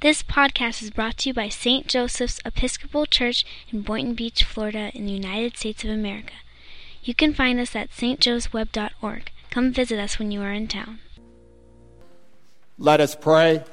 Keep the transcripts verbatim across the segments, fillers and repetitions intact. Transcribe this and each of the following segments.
This podcast is brought to you by Saint Joseph's Episcopal Church in Boynton Beach, Florida, in the United States of America. You can find us at s t joes web dot org. Come visit us when you are in town. Let us pray.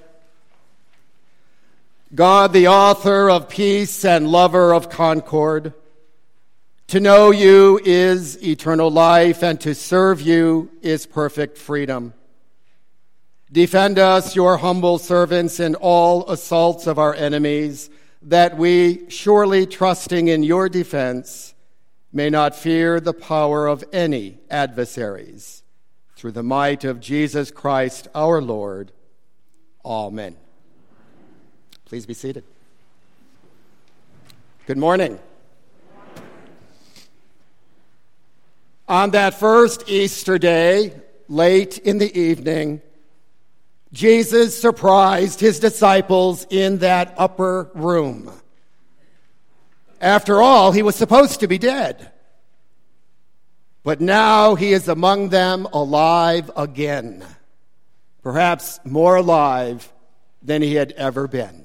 God, the author of peace and lover of concord, to know you is eternal life, and to serve you is perfect freedom. Defend us, your humble servants, in all assaults of our enemies, that we, surely trusting in your defense, may not fear the power of any adversaries. Through the might of Jesus Christ our Lord. Amen. Please be seated. Good morning. On that first Easter day, late in the evening, Jesus surprised his disciples in that upper room. After all, he was supposed to be dead. But now he is among them, alive again. Perhaps more alive than he had ever been.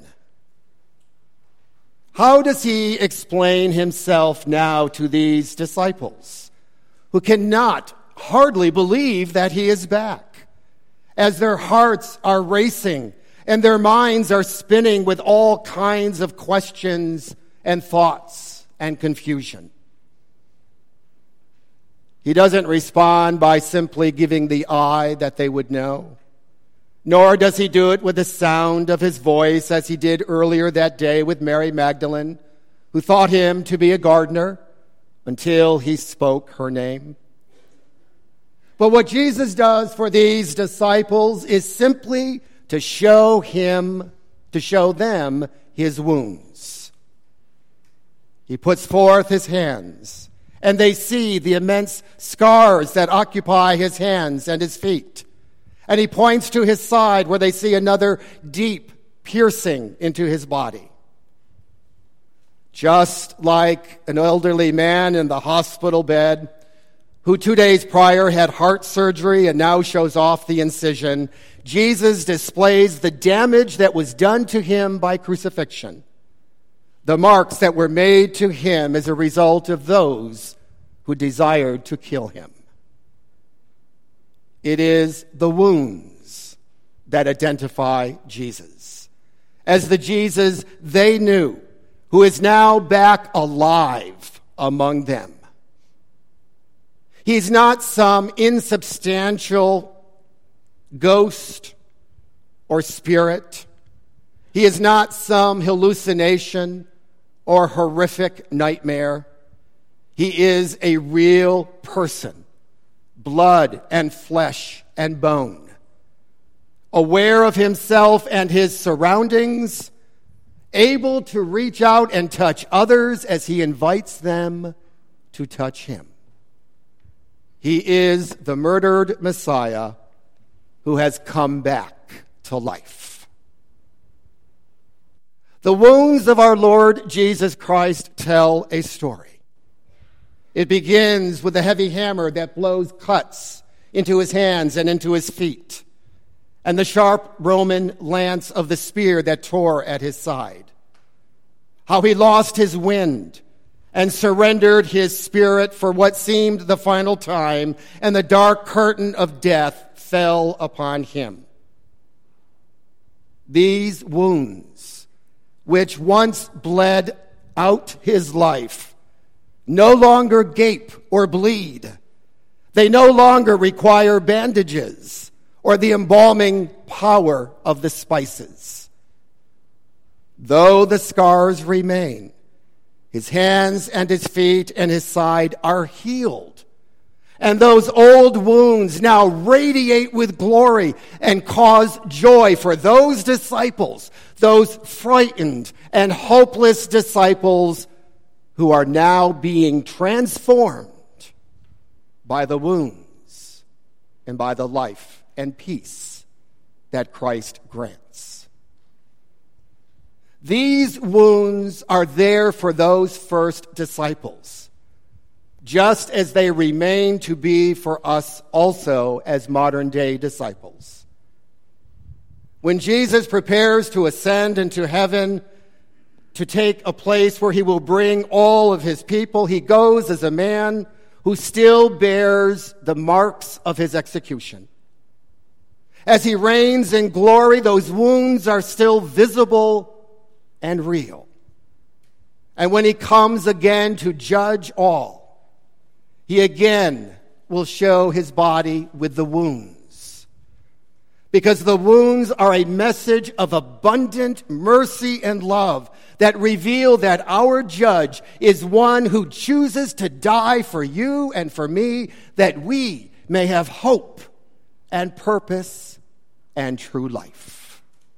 How does he explain himself now to these disciples, who cannot hardly believe that he is back, as their hearts are racing and their minds are spinning with all kinds of questions and thoughts and confusion? He doesn't respond by simply giving the eye that they would know, nor does he do it with the sound of his voice as he did earlier that day with Mary Magdalene, who thought him to be a gardener until he spoke her name. But what Jesus does for these disciples is simply to show him, to show them his wounds. He puts forth his hands, and they see the immense scars that occupy his hands and his feet. And he points to his side, where they see another deep piercing into his body. Just like an elderly man in the hospital bed who two days prior had heart surgery and now shows off the incision, Jesus displays the damage that was done to him by crucifixion, the marks that were made to him as a result of those who desired to kill him. It is the wounds that identify Jesus as the Jesus they knew, who is now back alive among them. He's not some insubstantial ghost or spirit. He is not some hallucination or horrific nightmare. He is a real person, blood and flesh and bone, aware of himself and his surroundings, able to reach out and touch others as he invites them to touch him. He is the murdered Messiah who has come back to life. The wounds of our Lord Jesus Christ tell a story. It begins with a heavy hammer that blows cuts into his hands and into his feet, and the sharp Roman lance of the spear that tore at his side. How he lost his wind and surrendered his spirit for what seemed the final time, and the dark curtain of death fell upon him. These wounds, which once bled out his life, no longer gape or bleed. They no longer require bandages or the embalming power of the spices. Though the scars remain, his hands and his feet and his side are healed. And those old wounds now radiate with glory and cause joy for those disciples, those frightened and hopeless disciples who are now being transformed by the wounds and by the life and peace that Christ grants. These wounds are there for those first disciples, just as they remain to be for us also as modern-day disciples. When Jesus prepares to ascend into heaven, to take a place where he will bring all of his people, he goes as a man who still bears the marks of his execution. As he reigns in glory, those wounds are still visible and real. And when he comes again to judge all, he again will show his body with the wounds. Because the wounds are a message of abundant mercy and love that reveal that our judge is one who chooses to die for you and for me, that we may have hope and purpose and true life.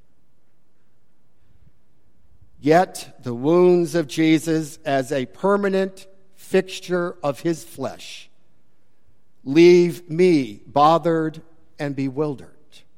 Yet the wounds of Jesus as a permanent fixture of his flesh leave me bothered and bewildered.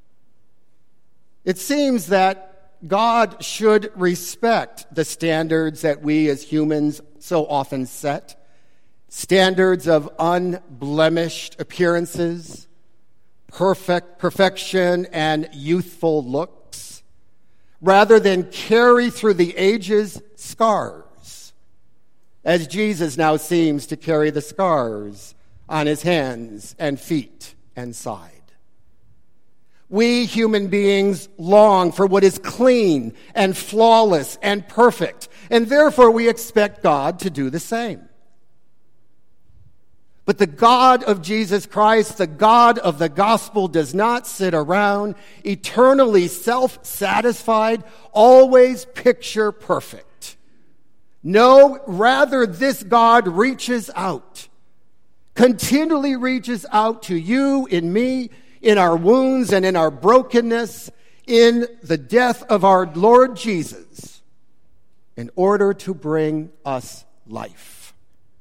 It seems that God should respect the standards that we as humans so often set, standards of unblemished appearances, perfect perfection, and youthful looks, rather than carry through the ages scars, as Jesus now seems to carry the scars on his hands and feet and side. We human beings long for what is clean and flawless and perfect, and therefore we expect God to do the same. But the God of Jesus Christ, the God of the gospel, does not sit around eternally self-satisfied, always picture perfect. No, rather this God reaches out, continually reaches out to you and me, in our wounds and in our brokenness, in the death of our Lord Jesus, in order to bring us life.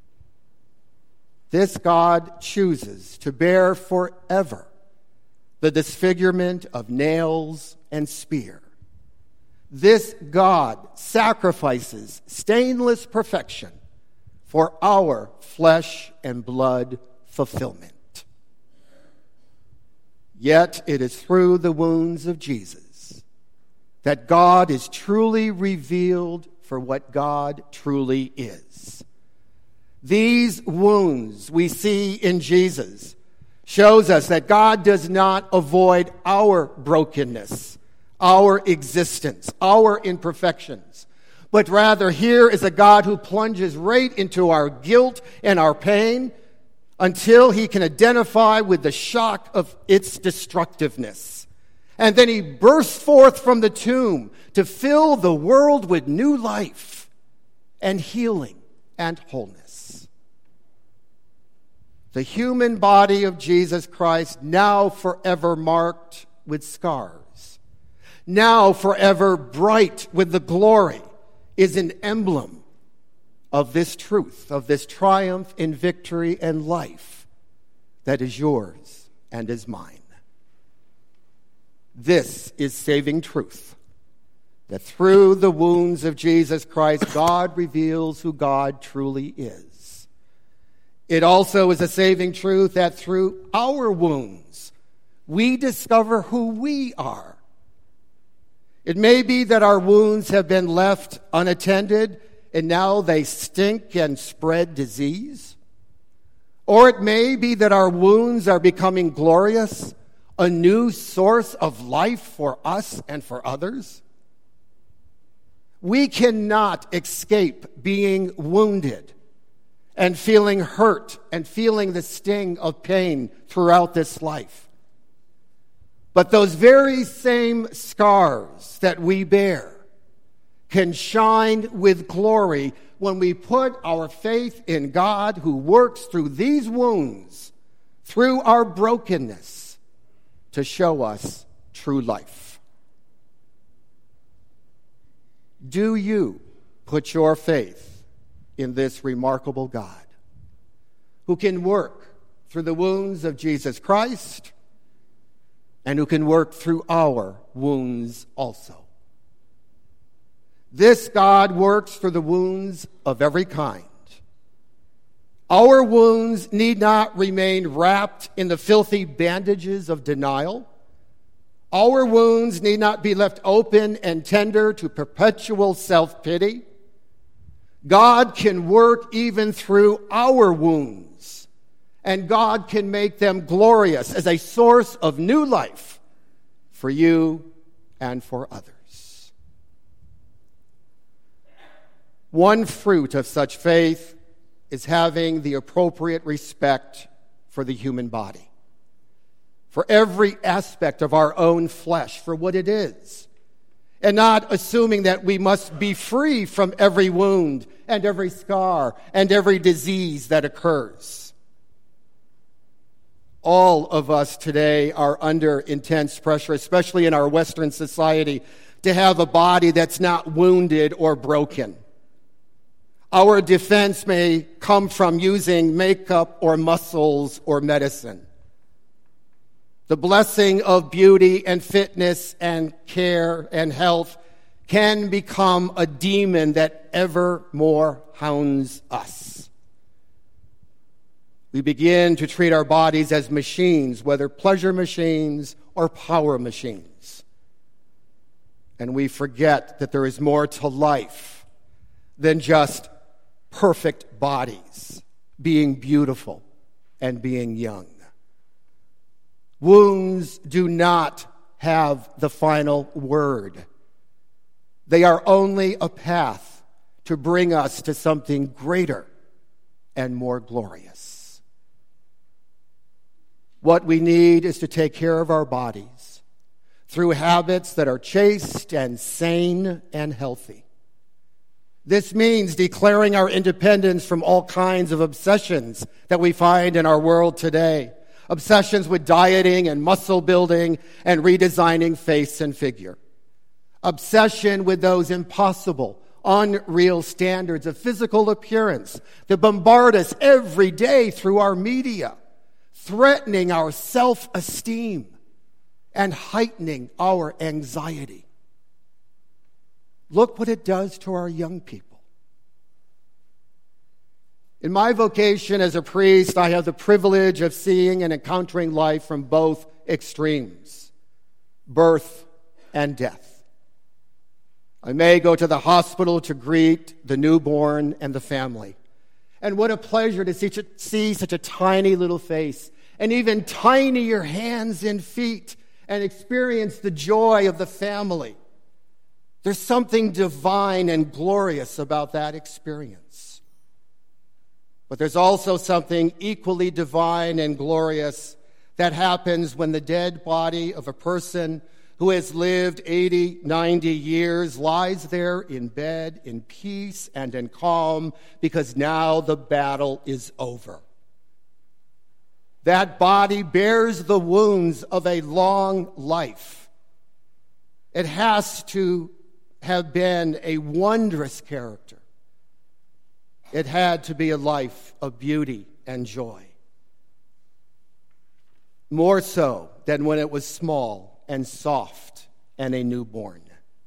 This God chooses to bear forever the disfigurement of nails and spear. This God sacrifices stainless perfection for our flesh and blood fulfillment. Yet it is through the wounds of Jesus that God is truly revealed for what God truly is. These wounds we see in Jesus shows us that God does not avoid our brokenness, our existence, our imperfections, but rather here is a God who plunges right into our guilt and our pain until he can identify with the shock of its destructiveness. And then he bursts forth from the tomb to fill the world with new life and healing and wholeness. The human body of Jesus Christ, now forever marked with scars, now forever bright with the glory, is an emblem of this truth, of this triumph in victory and life that is yours and is mine. This is saving truth, that through the wounds of Jesus Christ, God reveals who God truly is. It also is a saving truth that through our wounds, we discover who we are. It may be that our wounds have been left unattended, and now they stink and spread disease. Or it may be that our wounds are becoming glorious, a new source of life for us and for others. We cannot escape being wounded and feeling hurt and feeling the sting of pain throughout this life. But those very same scars that we bear can shine with glory when we put our faith in God, who works through these wounds, through our brokenness, to show us true life. Do you put your faith in this remarkable God, who can work through the wounds of Jesus Christ and who can work through our wounds also? This God works through the wounds of every kind. Our wounds need not remain wrapped in the filthy bandages of denial. Our wounds need not be left open and tender to perpetual self-pity. God can work even through our wounds, and God can make them glorious as a source of new life for you and for others. One fruit of such faith is having the appropriate respect for the human body, for every aspect of our own flesh, for what it is, and not assuming that we must be free from every wound and every scar and every disease that occurs. All of us today are under intense pressure, especially in our Western society, to have a body that's not wounded or broken. Our defense may come from using makeup or muscles or medicine. The blessing of beauty and fitness and care and health can become a demon that ever more hounds us. We begin to treat our bodies as machines, whether pleasure machines or power machines. And we forget that there is more to life than just perfect bodies, being beautiful and being young. Wounds do not have the final word. They are only a path to bring us to something greater and more glorious. What we need is to take care of our bodies through habits that are chaste and sane and healthy. This means declaring our independence from all kinds of obsessions that we find in our world today. Obsessions with dieting and muscle building and redesigning face and figure. Obsession with those impossible, unreal standards of physical appearance that bombard us every day through our media, threatening our self-esteem and heightening our anxiety. Look what it does to our young people. In my vocation as a priest, I have the privilege of seeing and encountering life from both extremes, birth and death. I may go to the hospital to greet the newborn and the family. And what a pleasure to see, see such a tiny little face and even tinier hands and feet and experience the joy of the family. There's something divine and glorious about that experience. But there's also something equally divine and glorious that happens when the dead body of a person who has lived eighty, ninety years lies there in bed in peace and in calm because now the battle is over. That body bears the wounds of a long life. It has to have been a wondrous character. It had to be a life of beauty and joy. More so than when it was small and soft and a newborn.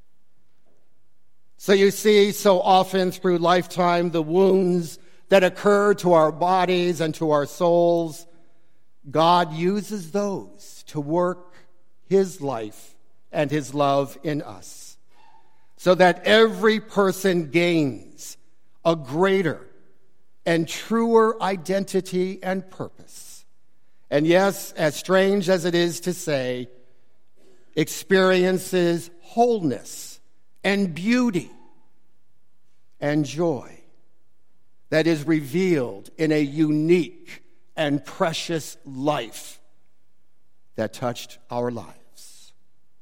So you see, so often through lifetime, the wounds that occur to our bodies and to our souls, God uses those to work His life and His love in us, so that every person gains a greater and truer identity and purpose. And yes, as strange as it is to say, experiences wholeness and beauty and joy that is revealed in a unique and precious life that touched our lives.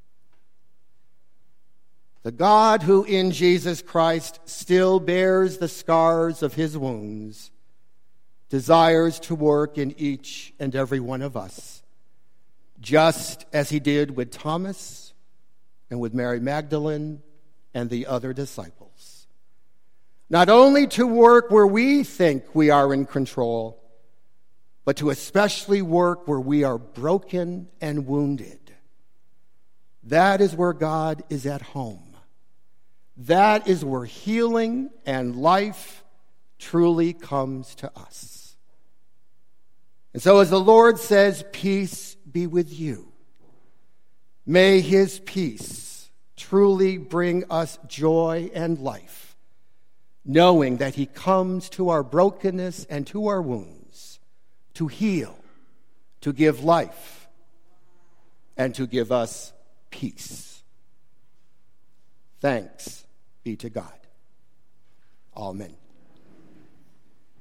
The God who in Jesus Christ still bears the scars of His wounds desires to work in each and every one of us, just as He did with Thomas and with Mary Magdalene and the other disciples. Not only to work where we think we are in control, but to especially work where we are broken and wounded. That is where God is at home. That is where healing and life truly comes to us. And so as the Lord says, peace be with you, May his peace truly bring us joy and life, knowing that he comes to our brokenness and to our wounds to heal, to give life, and to give us peace. Thanks be to God. Amen.